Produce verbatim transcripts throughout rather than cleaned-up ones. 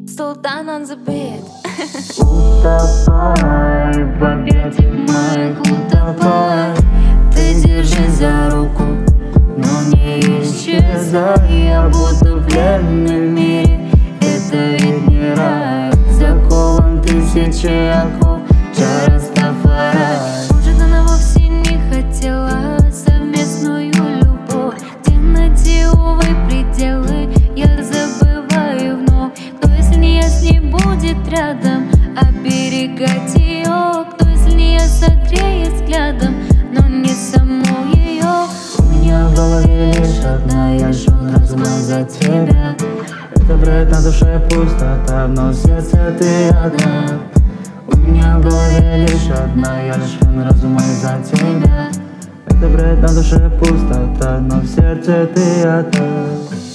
Султан on the beat. Утопай в объятиях моих, утопай. Ты держись за руку, но не исчезай. Я будто пленный в мире, это ведь не рай. Закован тысячи оков, чар Растафарай. Может, она вовсе не хотела совместную любовь, где найти, увы, пределы я забываю вновь. Кто, если не я, с ней будет рядом оберегать ее? Кто, если не я, согреет взглядом, но не саму ее? У меня в голове лишь одна, я лишён разума за тебя. Это бред, на душе пустота, но в сердце ты одна. У меня в голове лишь одна, я лишён разума за тебя. Это бред, на душе пустота, но в сердце ты одна.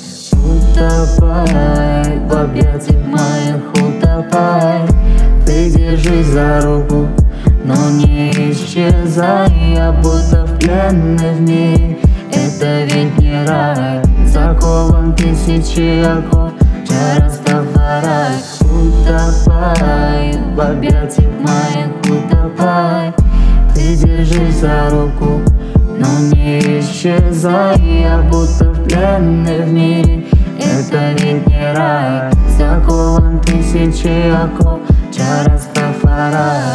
Утопай в объятиях моих, утопай. Ты держись за руку, но не исчезай. Я будто в пленный в мире, это ведь не рай. Закован тысячи оков, чар Растафарай. Утопай в объятиях моих, утопай. Ты держись за руку, но не исчезай. Я будто в пленный в мире, это ведь не рай. Закован тысячи оков, чар Растафарай.